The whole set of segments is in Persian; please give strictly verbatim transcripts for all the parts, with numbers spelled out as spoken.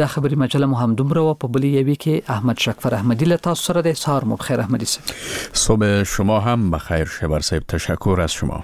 د خبري مجله مو هم دومره و په بلې یوې کې احمد شکفر احمدی له تاسو سره د سهار مو بخیر احمدی صاحب. صبح شما هم بخیر شبر صاحب، تشکر از شما.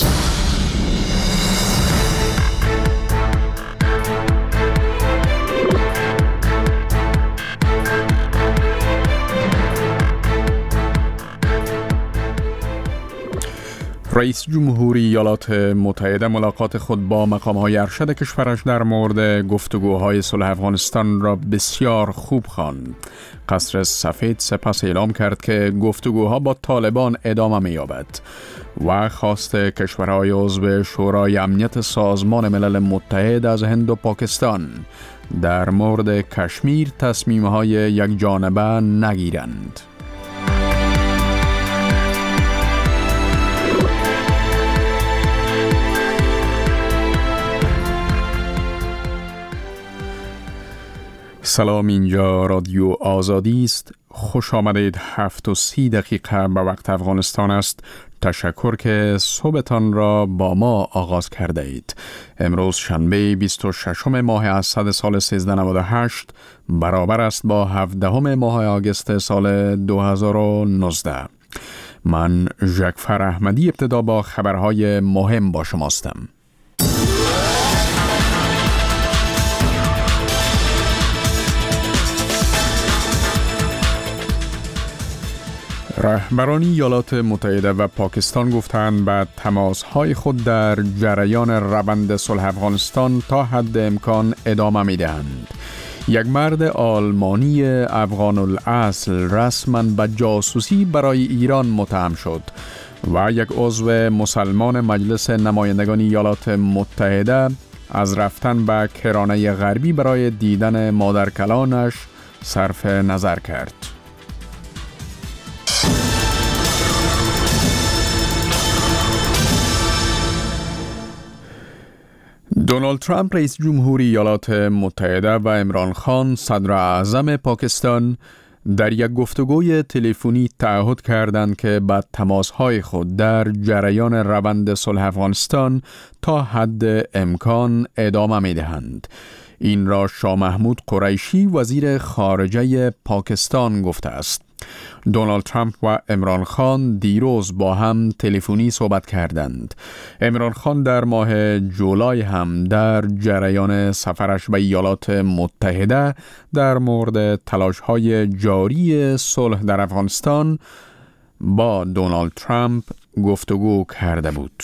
رئیس جمهوری ایالات متحده ملاقات خود با مقام‌های ارشد کشورش در مورد گفتگوهای صلح افغانستان را بسیار خوب خواند. قصر سفید سپس اعلام کرد که گفتگوها با طالبان ادامه می‌یابد و خواست کشورهای عضو شورای امنیت سازمان ملل متحد از هند و پاکستان در مورد کشمیر تصمیم‌های یک جانبه نگیرند. سلام، اینجا رادیو آزادی است. خوش آمدید. هفت و سی دقیقه به وقت افغانستان است. تشکر که صبحتان را با ما آغاز کرده اید. امروز شنبه بیست و ششم ماه اسد سال سیزده نود و هشت برابر است با هفدهم ماه آگوست سال دو هزار و نوزده. من ژکفر احمدی ابتدا با خبرهای مهم با شماستم. رهبران ایالات متحده و پاکستان گفتند به تماس‌های خود در جریان روند صلح افغانستان تا حد امکان ادامه می‌دهند. یک مرد آلمانی افغان الاصل رسما به جاسوسی برای ایران متهم شد و یک عضو مسلمان مجلس نمایندگان ایالات متحده از رفتن به کرانه غربی برای دیدن مادرکلانش صرف نظر کرد. دونالد ترامپ رئیس جمهوری ایالات متحده و عمران خان صدر اعظم پاکستان در یک گفتگوی تلفنی تعهد کردند که به تماس‌های خود در جریان روند صلح افغانستان تا حد امکان ادامه می‌دهند. این را شاه محمود قریشی وزیر خارجه پاکستان گفته است. دونالد ترامپ و عمران خان دیروز با هم تلفنی صحبت کردند. عمران خان در ماه جولای هم در جریان سفرش به ایالات متحده در مورد تلاش‌های جاری صلح در افغانستان با دونالد ترامپ گفتگو کرده بود.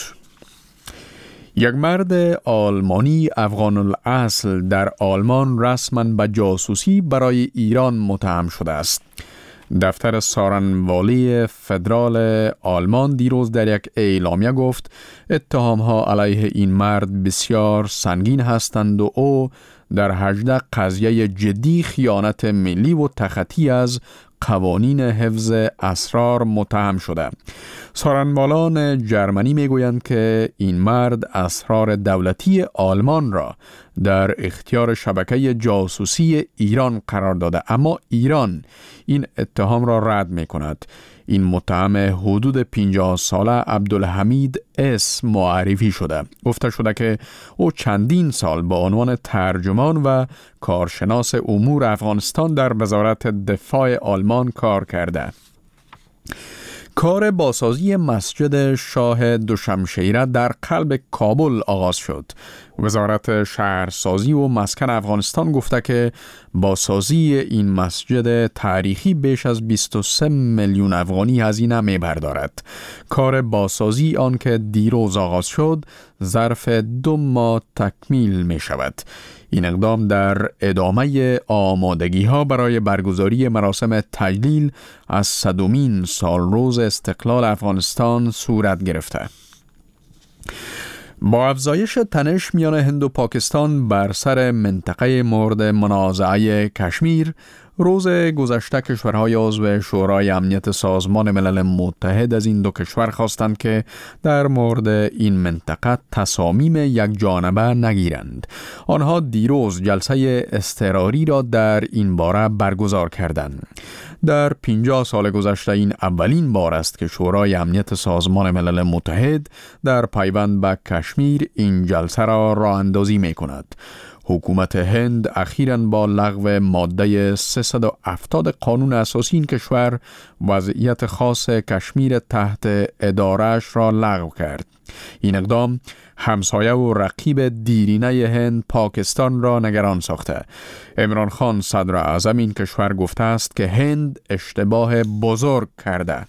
یک مرد آلمانی افغان الاصل در آلمان رسما به جاسوسی برای ایران متهم شده است. دفتر سارنوالی فدرال آلمان دیروز در یک اعلامیه گفت اتهام‌ها علیه این مرد بسیار سنگین هستند و او در هجده قضیه جدی خیانت ملی و تخطی از قوانین حفظ اسرار متهم شده. سارنوالان جرمنی میگویند که این مرد اسرار دولتی آلمان را در اختیار شبکه جاسوسی ایران قرار داده، اما ایران این اتهام را رد می کند. این متهم حدود پنجاه ساله عبدالحمید اس معرفی شده. گفته شده که او چندین سال با عنوان ترجمان و کارشناس امور افغانستان در وزارت دفاع آلمان کار کرده. کار بازسازی مسجد شاه دوشمشیره در قلب کابل آغاز شد. وزارت شهرسازی و مسکن افغانستان گفته که بازسازی این مسجد تاریخی بیش از بیست و سه میلیون افغانی هزینه می‌بردارد. کار بازسازی آن که دیروز آغاز شد ظرف دو ماه تکمیل می شود. این اقدام در ادامه آمادگی‌ها برای برگزاری مراسم تجلیل از صدمین سالروز استقلال افغانستان صورت گرفته. با افزایش تنش میان هند و پاکستان بر سر منطقه مورد منازعه کشمیر، روز گذشته کشورهای عضو شورای امنیت سازمان ملل متحد از این دو کشور خواستند که در مورد این منطقه تصامیم یک جانبه نگیرند. آنها دیروز جلسه اضطراری را در این باره برگزار کردند. در پنجاه سال گذشته این اولین بار است که شورای امنیت سازمان ملل متحد در پیوند به کشمیر این جلسه را راه اندازی می کند. حکومت هند اخیراً با لغو ماده سیصد و هفتاد قانون اساسی این کشور وضعیت خاص کشمیر تحت ادارهش را لغو کرد. این اقدام همسایه و رقیب دیرینه هند پاکستان را نگران ساخته. عمران خان صدر اعظم این کشور گفته است که هند اشتباه بزرگ کرده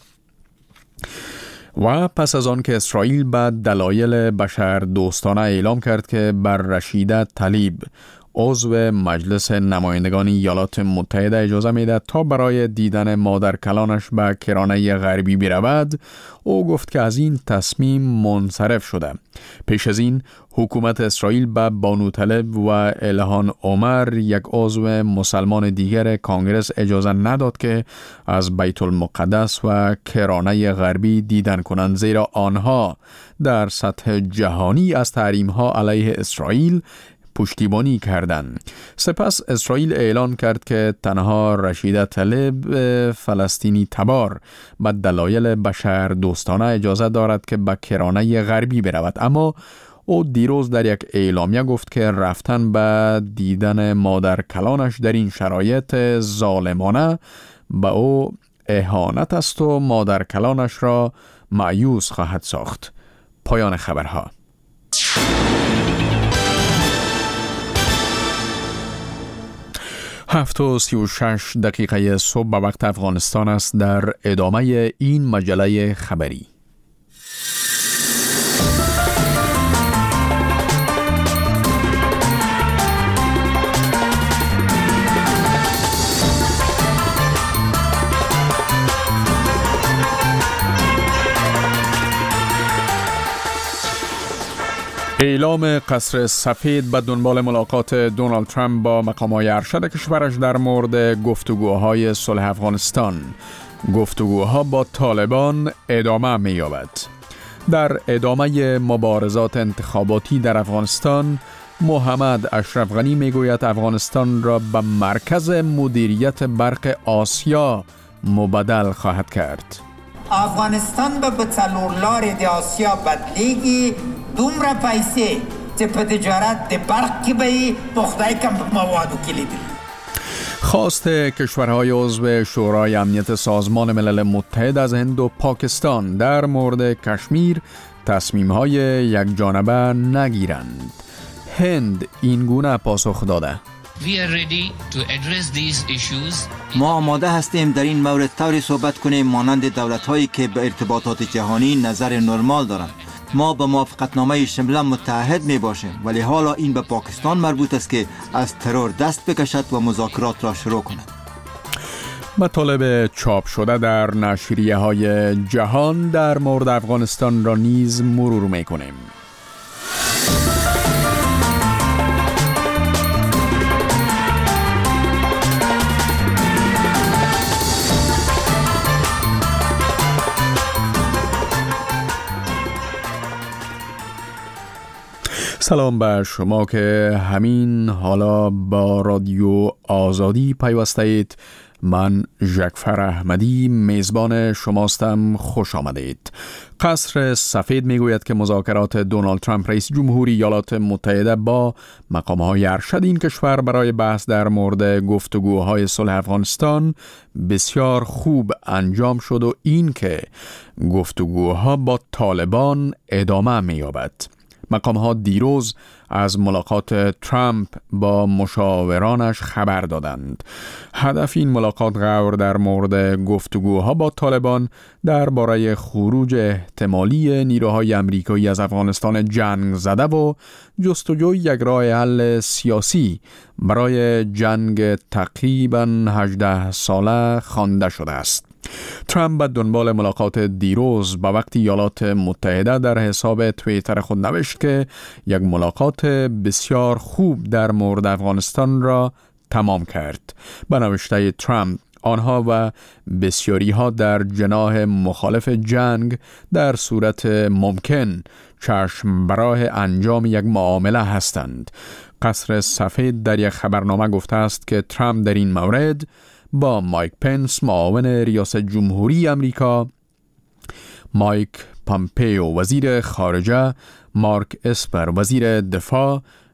و پس از آن که اسرائیل به دلایل بشر دوستانه اعلام کرد که بر رشیده طلیب عضو مجلس نمایندگان ایالات متحده اجازه میده تا برای دیدن مادر کلانش به کرانه غربی برود، او گفت که از این تصمیم منصرف شده. پیش از این حکومت اسرائیل به بانو طلب و الهان عمر، یک عضو مسلمان دیگر کانگرس، اجازه نداد که از بیت المقدس و کرانه غربی دیدن کنند، زیرا آنها در سطح جهانی از تحریم‌ها علیه اسرائیل پشتیبانی کردند. سپس اسرائیل اعلان کرد که تنها رشیده طلب فلسطینی تبار به دلایل بشر دوستانه اجازه دارد که به کرانه غربی برود، اما او دیروز در یک اعلامیه گفت که رفتن به دیدن مادر کلانش در این شرایط ظالمانه به او اهانت است و مادر کلانش را مایوس خواهد ساخت. پایان خبرها. هفت و سی و شش دقیقه صبح به وقت افغانستان است. در ادامه این مجله خبری اعلام قصر سفید به دنبال ملاقات دونالد ترامپ با مقام‌های ارشد کشورش در مورد گفتگوهای صلح افغانستان. گفتگوها با طالبان ادامه می‌یابد. در ادامه مبارزات انتخاباتی در افغانستان، محمد اشرف غنی میگوید افغانستان را به مرکز مدیریت برق آسیا مبادل خواهد کرد. افغانستان به بڅلور د آسیا بدلیږي، دومره پیسې چې په تجارت د برق کې به په خدای کم موادو کې لیدل. خواست کشورهای عضو شورای امنیت سازمان ملل متحد از هند و پاکستان در مورد کشمیر تصمیم‌های یک جانبه نگیرند. هند این گونه پاسخ داده: ما آماده هستیم در این مورد طوری صحبت کنیم مانند دولت‌هایی که به ارتباطات جهانی نظر نرمال دارند. ما به موافقتنامه شمله متحد می باشیم، ولی حالا این به پاکستان مربوط است که از ترور دست بکشد و مذاکرات را شروع کند. مطالب چاپ شده در نشریه های جهان در مورد افغانستان را نیز مرور می کنیم. سلام به شما که همین حالا با رادیو آزادی پیوسته اید. من جعفر احمدی میزبان شماستم. خوش آمدید. قصر سفید میگوید که مذاکرات دونالد ترامپ رئیس جمهوری ایالات متحده با مقام‌های ارشد این کشور برای بحث در مورد گفتگوهای صلح افغانستان بسیار خوب انجام شد و این که گفتگوها با طالبان ادامه می‌یابد. مقام‌ها دیروز از ملاقات ترامپ با مشاورانش خبر دادند. هدف این ملاقات غور در مورد گفتگوها با طالبان درباره خروج احتمالی نیروهای آمریکایی از افغانستان جنگ زده و جستجوی یک راه حل سیاسی برای جنگ تقریباً هجده ساله خوانده شده است. ترامپ به دنبال ملاقات دیروز با وقت ایالات متحده در حساب توییتر خود نوشت که یک ملاقات بسیار خوب در مورد افغانستان را تمام کرد. به نوشته ترامپ، آنها و بسیاری ها در جناح مخالف جنگ در صورت ممکن چشم براه انجام یک معامله هستند. قصر سفید در یک خبرنامه گفته است که ترامپ در این مورد با مایک پنس معاون ریاست جمهوری امریکا، مایک پامپیو وزیر خارجه، مارک اسپر وزیر دفاع،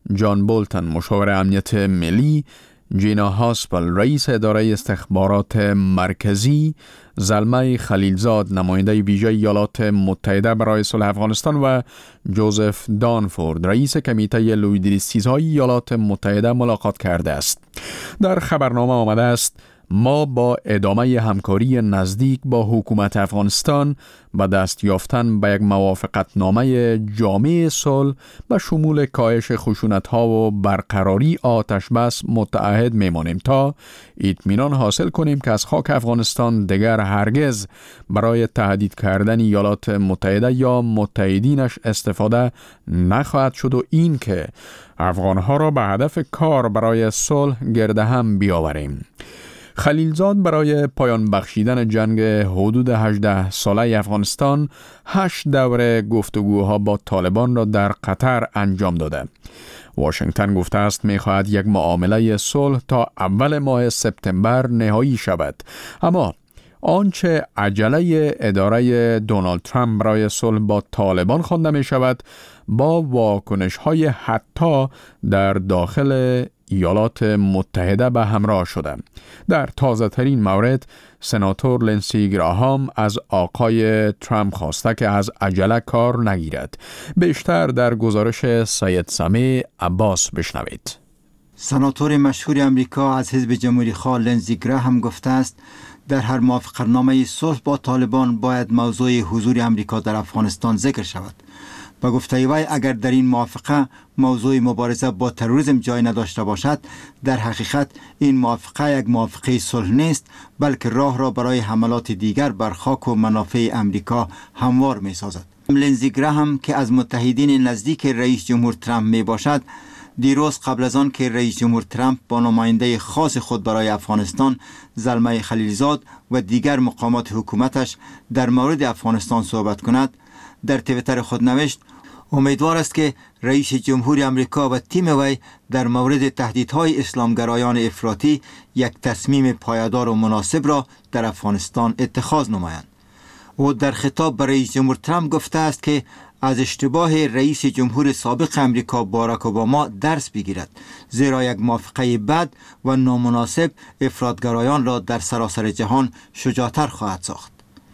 جان بولتن مشاور امنیت ملی، جینا هاسپل رئیس اداره استخبارات مرکزی، زلمه خلیلزاد نماینده ویژه ایالات متحده برای صلح افغانستان و جوزف دانفورد رئیس کمیته لویدریستیزهای ایالات متحده ملاقات کرده است. در خبرنامه آمده است ما با ادامه همکاری نزدیک با حکومت افغانستان به دست یافتن به یک موافقتنامه جامع صلح به شمول کاهش خشونت‌ها و برقراری آتش بس متعهد میمانیم تا اطمینان حاصل کنیم که از خاک افغانستان دیگر هرگز برای تهدید کردن ایالات متحده یا متحدینش استفاده نخواهد شد و این که افغانها را به هدف کار برای صلح گرد هم بیاوریم. خلیلزاد برای پایان بخشیدن جنگ حدود هجده ساله افغانستان هشت دوره گفتگوها با طالبان را در قطر انجام داده. واشنگتن گفته است می‌خواهد یک معامله صلح تا اول ماه سپتامبر نهایی شود، اما آنچه عجله اداره دونالد ترامپ برای صلح با طالبان خوانده می شود با واکنش‌های حتی در داخل ایالات متحده به همراه شده. در تازه ترین مورد سناتور لنسی گراهام از آقای ترامپ خواسته که از عجله کار نگیرد. بیشتر در گزارش سید سمی عباس بشنوید. سناتور مشهور امریکا از حزب جمهوری خواه لنسی گراهام گفته است در هر موافقتنامه صلح با طالبان باید موضوع حضور امریکا در افغانستان ذکر شود. با گفته وی اگر در این موافقه موضوع مبارزه با تروریسم جای نداشته باشد، در حقیقت این موافقه یک موافقه صلح نیست، بلکه راه را برای حملات دیگر بر خاک و منافع امریکا هموار می سازد. لنسی گراهام که از متحدین نزدیک رئیس جمهور ترامپ می باشد، دیروز قبل از آن که رئیس جمهور ترامپ با نماینده خاص خود برای افغانستان زلمه خلیلزاد و دیگر مقامات حکومتش در مورد افغانستان صحبت کند، در توییتر خود نوشت امیدوار است که رئیس جمهور امریکا و تیم وی در مورد تهدیدهای اسلامگرایان افراطی یک تصمیم پایدار و مناسب را در افغانستان اتخاذ نمایند. او در خطاب به رئیس جمهور ترامپ گفته است که از اشتباه رئیس جمهور سابق امریکا باراک اوباما درس بگیرد، زیرا یک موافقه بد و نامناسب افراطگرایان را در سراسر جهان شجاعتر خواهد ساخت.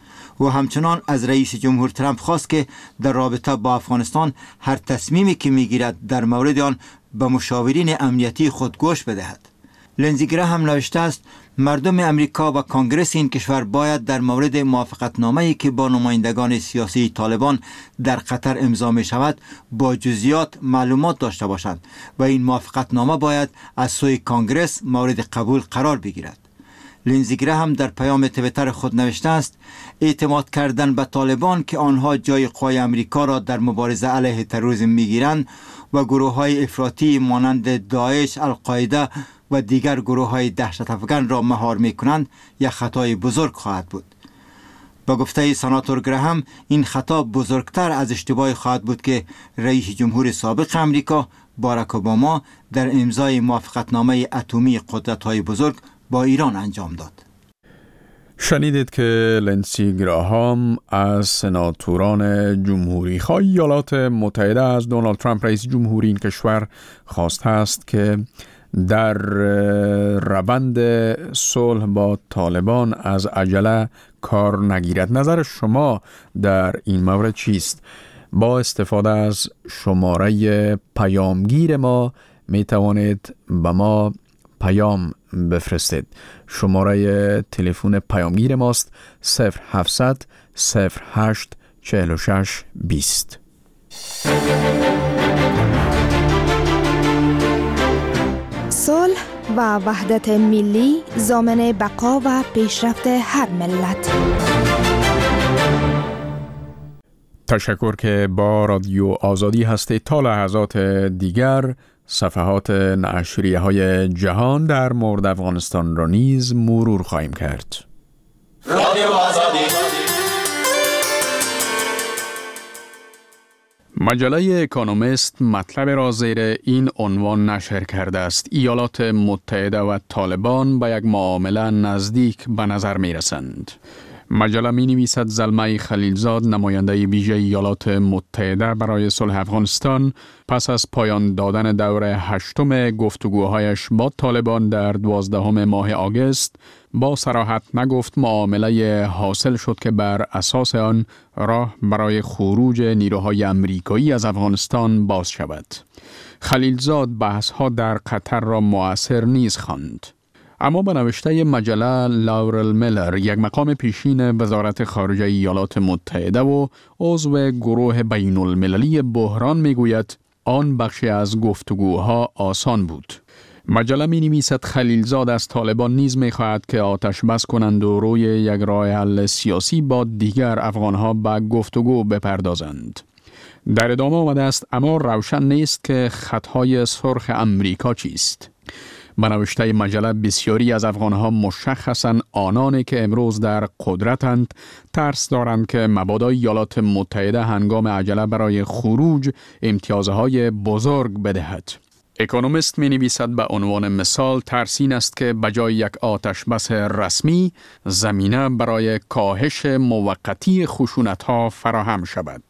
و همچنان از رئیس جمهور ترامپ خواست که در رابطه با افغانستان هر تصمیمی که میگیرد در مورد آن به مشاورین امنیتی خود گوش بدهد. لنسی گراهام نوشته است مردم امریکا و کانگرس این کشور باید در مورد موافقتنامه‌ای که با نمایندگان سیاسی طالبان در قطر امضا می شود با جزئیات معلومات داشته باشند و این موافقتنامه باید از سوی کانگرس مورد قبول قرار بگیرد. لنسی گراهام در پیام توییتر خود نوشته است اعتماد کردن به طالبان که آنها جای قوای امریکا را در مبارزه علیه تروریسم میگیرند و گروه‌های افراطی مانند داعش، القاعده و دیگر گروه‌های دهشت افکن را مهار می‌کنند یک خطای بزرگ خواهد بود. با گفته سناتور گراهام این خطا بزرگتر از اشتباهی خواهد بود که رئیس جمهور سابق امریکا باراک اوباما در امضای موافقتنامه اتمی قدرت‌های بزرگ با ایران انجام داد. شنیدید که لنسی گراهام از سناتوران جمهوری خواه ایالات متحده از دونالد ترامپ رئیس جمهوری این کشور خواسته است که در روند صلح با طالبان از عجله کار نگیرد. نظر شما در این مورد چیست؟ با استفاده از شماره پیامگیر ما می توانید به ما پیام بفرستید. شماره تلفن پیامگیر ماست صفر هفتصد صفر هشت چهل و شش بیست. صلح و وحدت ملی ضامن بقا و پیشرفت هر ملت. تشکر که با رادیو آزادی هستید. تا لحظات دیگر صفحات نشریه های جهان در مورد افغانستان را نیز مرور خواهیم کرد. رادیو آزادی. مجله اکونومیست مطلب را زیر این عنوان نشر کرده است: ایالات متحده و طالبان به یک معامله نزدیک به نظر می رسند. مجله می نویسد زلمه خلیلزاد نماینده ویژه ایالات متحده برای صلح افغانستان پس از پایان دادن دور هشتم گفتگوهایش با طالبان در دوازدهم ماه آگوست با صراحت نگفت معامله حاصل شد که بر اساس آن راه برای خروج نیروهای آمریکایی از افغانستان باز شود. خلیلزاد بحث‌ها در قطر را مؤثر نیز خواند. اما به نوشته مجله لاورل میلر، یک مقام پیشین وزارت خارجه ایالات متحده و عضو گروه بین المللی بحران میگوید آن بخشی از گفتگوها آسان بود. مجله می نویسد خلیلزاد از طالبان نیز می خواهد که آتش بس کنند و روی یک راه حل سیاسی با دیگر افغانها به گفتگو بپردازند. در ادامه آمده است اما روشن نیست که خطهای سرخ امریکا چیست. به نوشته مجله بسیاری از افغانها مشخصاً آنانی که امروز در قدرتند ترس دارند که مبادا ایالات متحده هنگام عجله برای خروج امتیازهای بزرگ بدهد. اکونومیست می نویسد به عنوان مثال ترس این است که بجای یک آتش بس رسمی زمینه برای کاهش موقتی خشونت‌ها فراهم شود.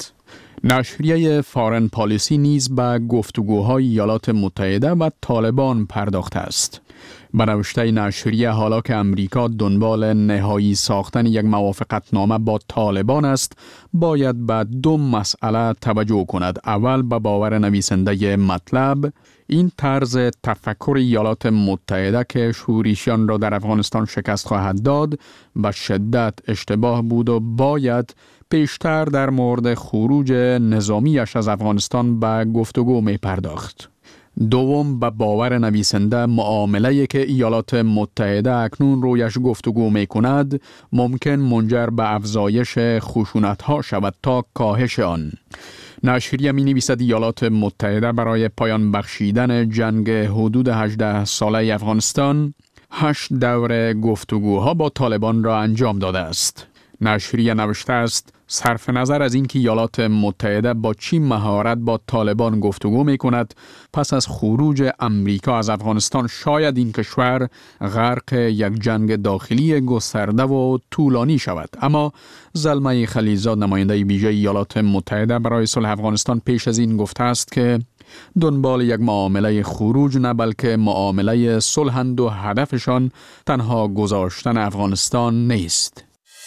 نشریه فارن پالیسی نیز به گفتگوهای ایالات متحده و طالبان پرداخته است. به نوشته نشریه حالا که امریکا دنبال نهایی ساختن یک موافقتنامه با طالبان است، باید به دو مسئله توجه کند. اول به باور نویسنده مطلب، این طرز تفکر ایالات متحده که شورشیان را در افغانستان شکست خواهد داد به شدت اشتباه بود و باید پیشتر در مورد خروج نظامیش از افغانستان به گفتگو می پرداخت. دوم به باور نویسنده معامله‌ای که ایالات متحده اکنون رویش گفتگو می کند ممکن منجر به افزایش خشونت‌ها شود تا کاهش آن. نشریه می نویسد ایالات متحده برای پایان بخشیدن جنگ حدود هجده ساله افغانستان هشت دور گفتگوها با طالبان را انجام داده است. نشریه نوشته است صرف نظر از اینکه ایالات متحده با چه مهارت با طالبان گفتگو می کند، پس از خروج امریکا از افغانستان شاید این کشور غرق یک جنگ داخلی گسترده و طولانی شود. اما زلمه خلیلزاد نماینده ویژه ایالات متحده برای صلح افغانستان پیش از این گفته است که دنبال یک معامله خروج نه بلکه معامله صلحند و هدفشان تنها گذاشتن افغانستان نیست.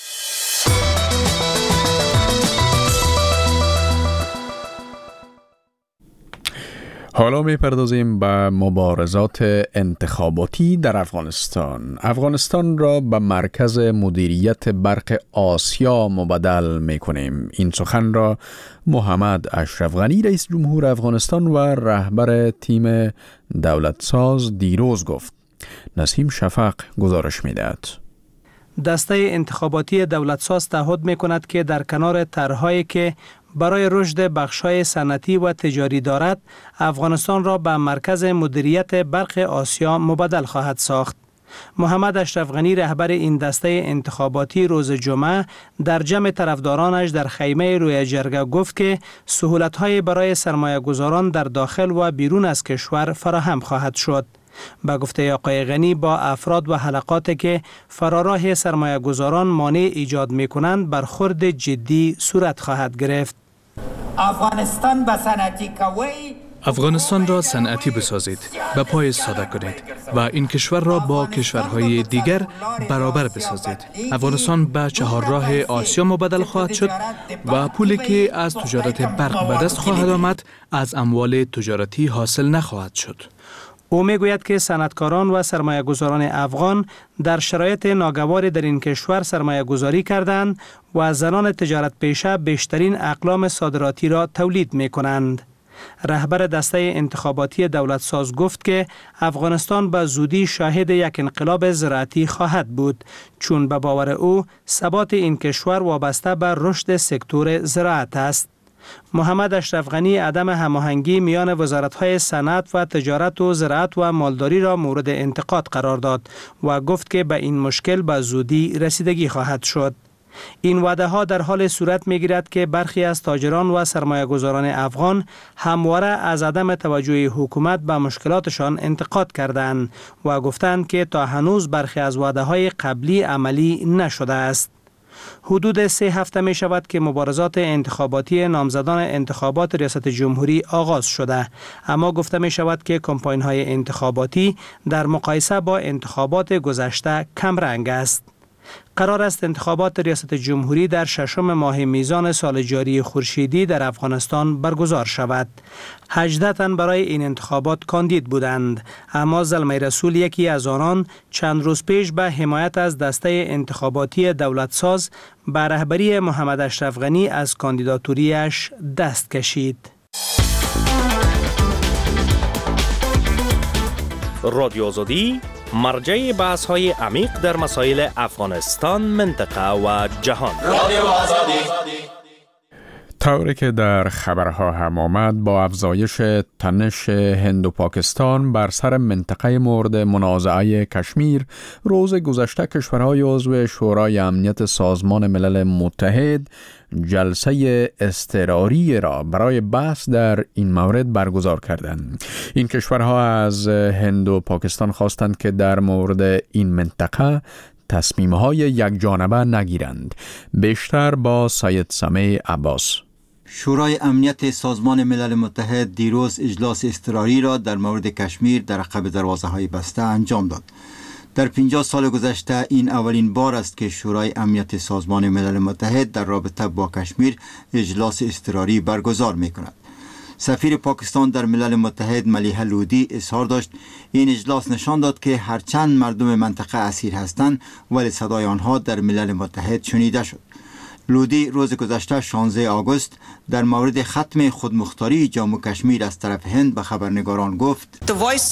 حالا می پردازیم به مبارزات انتخاباتی در افغانستان. افغانستان را به مرکز مدیریت برق آسیا مبادل می کنیم. این سخن را محمد اشرف غنی رئیس جمهور افغانستان و رهبر تیم دولتساز دیروز گفت. نسیم شفق گزارش می دهد. دسته انتخاباتی دولتساز تعهد می کند که در کنار طرح‌هایی که برای رشد بخش‌های صنعتی و تجاری دارد، افغانستان را به مرکز مدیریت برق آسیا مبادل خواهد ساخت. محمد اشرف غنی رهبر این دسته انتخاباتی روز جمعه در جمع طرفدارانش در خیمه روی جرگه گفت که سهولت‌های برای سرمایه‌گذاران در داخل و بیرون از کشور فراهم خواهد شد. با گفته آقای غنی با افراد و حلقاتی که فراراه سرمایه گذاران مانع ایجاد می کنند برخورد جدی صورت خواهد گرفت. افغانستان به صنعتی کوی افغانستان را صنعتی بسازید، به پای ساده کنید و این کشور را با کشورهای دیگر برابر بسازید. افغانستان به چهارراه آسیا مبادل خواهد شد و پولی که از تجارت برق به دست خواهد آمد از اموال تجارتی حاصل نخواهد شد. او میگوید که صنعتکاران و سرمایه‌گذاران افغان در شرایط ناگواری در این کشور سرمایه گذاری کردند و زنان تجارت پیشه بیشترین اقلام صادراتی را تولید می کنند. رهبر دسته انتخاباتی دولتساز گفت که افغانستان به زودی شاهد یک انقلاب زراعتی خواهد بود، چون به باور او ثبات این کشور وابسته به رشد سکتور زراعت است. محمد اشرف غنی عدم هماهنگی میان وزارت‌های صنعت و تجارت و زراعت و مالداری را مورد انتقاد قرار داد و گفت که به این مشکل به زودی رسیدگی خواهد شد. این وعده ها در حال صورت می گیرد که برخی از تاجران و سرمایه گذاران افغان همواره از عدم توجه حکومت به مشکلاتشان انتقاد کردند و گفتند که تا هنوز برخی از وعده های قبلی عملی نشده است. حدود سه هفته می شود که مبارزات انتخاباتی نامزدان انتخابات ریاست جمهوری آغاز شده، اما گفته می شود که کمپاین های انتخاباتی در مقایسه با انتخابات گذشته کم رنگ است. قرار است انتخابات ریاست جمهوری در ششم ماه میزان سال جاری خورشیدی در افغانستان برگزار شود. هجده تن برای این انتخابات کاندید بودند، اما زلمه رسول یکی از آنان چند روز پیش به حمایت از دسته انتخاباتی دولتساز به رهبری محمد اشرف غنی از کاندیداتوریش دست کشید. رادیو آزادی مرجع بحث های عمیق در مسائل افغانستان، منطقه و جهان. رادیو آزادی. طوری که در خبرها هم آمد، با افزایش تنش هند و پاکستان بر سر منطقه مورد منازعه کشمیر، روز گذشته کشورهای عضو شورای امنیت سازمان ملل متحد جلسه اضطراری را برای بحث در این مورد برگزار کردند. این کشورها از هند و پاکستان خواستند که در مورد این منطقه تصمیم‌های یکجانبه نگیرند. بیشتر با سید سمیع عباس. شورای امنیت سازمان ملل متحد دیروز اجلاس اضطراری را در مورد کشمیر در عقب دروازه‌های بسته انجام داد. در پنجاه سال گذشته این اولین بار است که شورای امنیت سازمان ملل متحد در رابطه با کشمیر اجلاس اضطراری برگزار می‌کند. سفیر پاکستان در ملل متحد ملیحه لودی اظهار داشت این اجلاس نشان داد که هرچند مردم منطقه اسیر هستند ولی صدای آنها در ملل متحد شنیده شد. لودی روز گذشته شانزده آگوست در مورد ختم خودمختاری جموں کشمیر از طرف هند به خبرنگاران گفت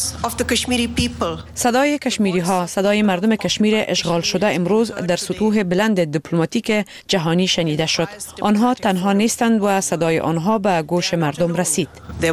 صدای کشمیری ها، صدای مردم کشمیر اشغال شده امروز در سطوح بلند دیپلماتیک جهانی شنیده شد. آنها تنها نیستند و صدای آنها به گوش مردم رسید.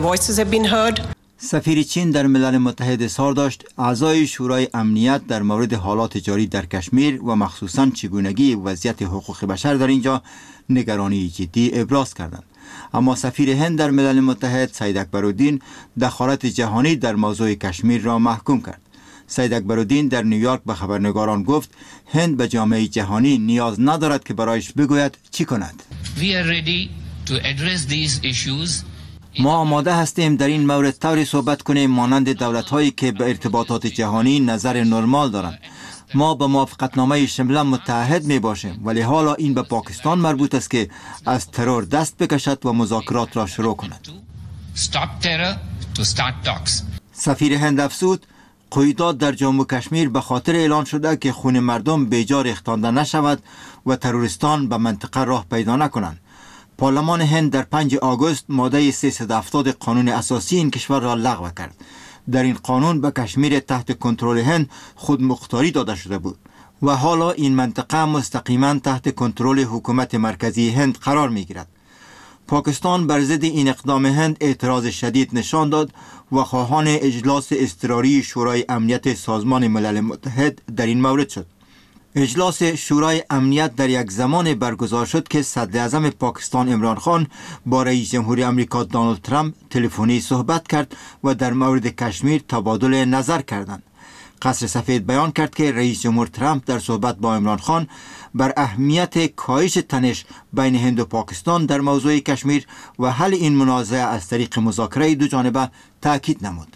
سفیر چین در ملل متحد اظهار داشت اعضای شورای امنیت در مورد حالات جاری در کشمیر و مخصوصاً چگونگی وضعیت حقوق بشر در اینجا نگرانی جدی ابراز کردند. اما سفیر هند در ملل متحد سید اکبرالدین دخالت جهانی در موضوع کشمیر را محکوم کرد. سید اکبرالدین در نیویورک به خبرنگاران گفت هند به جامعه جهانی نیاز ندارد که برایش بگوید چی کند. We are ready to address these issues. ما آماده هستیم در این مورد طوری صحبت کنیم مانند دولت‌هایی که به ارتباطات جهانی نظر نرمال دارند. ما به موافقتنامه شمله متحد می باشیم، ولی حالا این به پاکستان مربوط است که از ترور دست بکشد و مذاکرات را شروع کند. Stop terror to start talks. سفیر هند افزود قیودات در جموں کشمیر به خاطر اعلان شده که خون مردم بیجا ریختانده نشود و تروریستان به منطقه راه پیدا نکنند. پارلمان هند در پنجم آگوست ماده سیصد و هفتاد قانون اساسی این کشور را لغو کرد. در این قانون به کشمیر تحت کنترل هند خود مختاری داده شده بود و حالا این منطقه مستقیما تحت کنترل حکومت مرکزی هند قرار می گیرد. پاکستان بر ضد این اقدام هند اعتراض شدید نشان داد و خواهان اجلاس اضطراری شورای امنیت سازمان ملل متحد در این مورد شد. اجلاس شورای امنیت در یک زمان برگزار شد که صدر اعظم پاکستان عمران خان با رئیس جمهوری آمریکا دونالد ترامپ تلفنی صحبت کرد و در مورد کشمیر تبادل نظر کردند. قصر سفید بیان کرد که رئیس جمهور ترامپ در صحبت با عمران خان بر اهمیت کاهش تنش بین هند و پاکستان در موضوع کشمیر و حل این منازعه از طریق مذاکره دو جانبه تاکید نمود.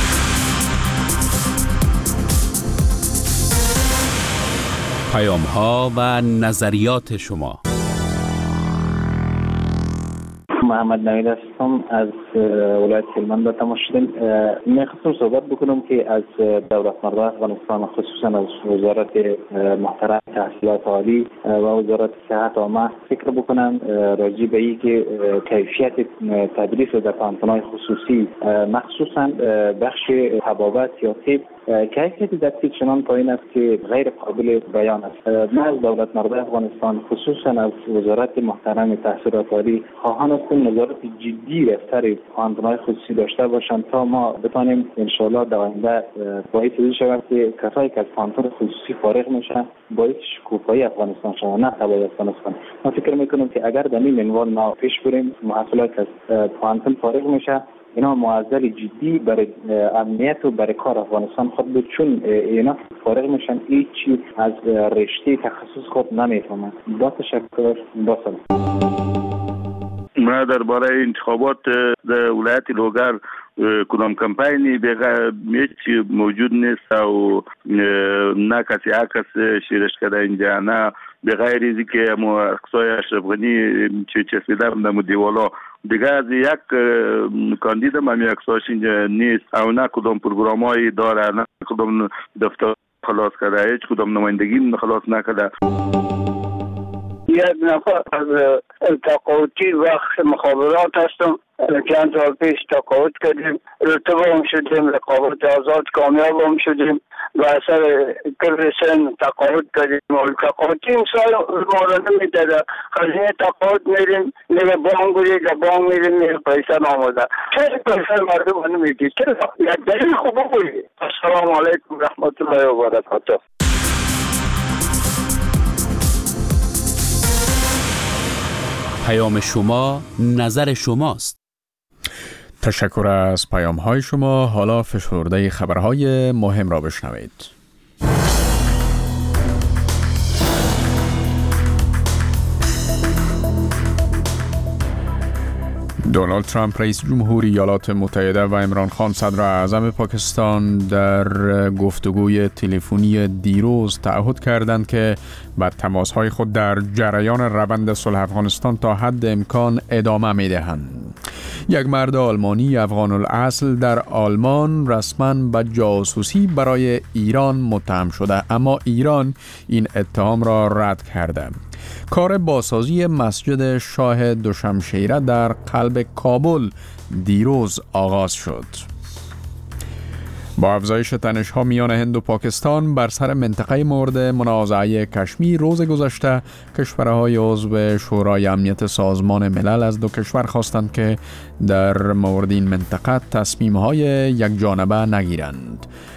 پیام ها و نظریات شما. محمد نوید هستم از ولایت هلمند به تماس شدیم. میخواستم صحبت بکنم که از دولت مردان افغانستان خصوصا از وزارت محترم تحصیلات عالی و وزارت صحت عامه فکر بکنم راجع به این که کیفیت تدریس در پانتون‌های خصوصی مخصوصا بخش طبابت یا طب کیفیت تدریس چنان پایین است که غیر قابل بیان است. ما از دولت مردان افغانستان خصوصا از وزارت محترم تحصیلات عالی خواهان هستیم نظارت جدی رفتار پانتون‌های خصوصی داشته باشند تا ما بتانیم ان شاء الله در آینده باعث شود که کسایی که از پانتون خصوصی فارغ میشن باعث شکوفایی افغانستان شود نه تباهی افغانستان. ما فکر میکنم که اگر در این منوال ما پیش بریم محصولات از پانتون فارغ میشه اینا معضل جدی برای امنیت و برای کار افغانستان خود بود، چون اینا فارغ میشن هیچی از رشته تخصص خود نمیفهمن. با تشکر، با سلام. ما درباره انتخابات در ولایت لوگر کدام کمپاینی هیچ موجود نیست و نه کسی عکس شیرش کرده اینجا، نه به غیر از اینکه اقصای اشرف غنی چه چسبیده در دیوالا دیگه از یک کاندید هم همی اقصاش اینجا نیست و نه کدام پروگرام هایی داره، نه کدام دفتر خلاص کرده، هیچ کدام نمایندگی خلاص نکرده. یک نفر از تقاعدی وقت مخابرات هستم. چند سال پیش تقاعد کردیم، رتبه هم شدیم، رقابت آزاد کامیاب هم شدیم و اثر کل سن تقاعد کردیم. تقاعدی امسال ما را نمیداده، خزینه تقاعد میریم میره بانک بودی که بانک میریم میره پیسه ناموده، چه پیسه مردم نمیدید، چه یک دلیل خوبه بودی. السلام علیکم رحمت الله و برکاته. پیام شما نظر شماست. تشکر از پیام های شما. حالا فشرده خبرهای مهم را بشنوید. دونالد ترامپ رئیس جمهوری ایالات متحده و عمران خان صدر اعظم پاکستان در گفتگوی تلفنی دیروز تعهد کردند که به تماس‌های خود در جریان روند صلح افغانستان تا حد امکان ادامه می‌دهند. یک مرد آلمانی افغان الاصل در آلمان رسما به جاسوسی برای ایران متهم شده، اما ایران این اتهام را رد کرده. کار بازسازی مسجد شاه دوشمشیره در قلب کابل دیروز آغاز شد. با افزایش تنش‌ها میان هند و پاکستان بر سر منطقه مورد منازعه کشمیر روز گذشته، کشورهای عضو شورای امنیت سازمان ملل از دو کشور خواستند که در مورد این منطقه تصمیم‌های یک جانبه نگیرند.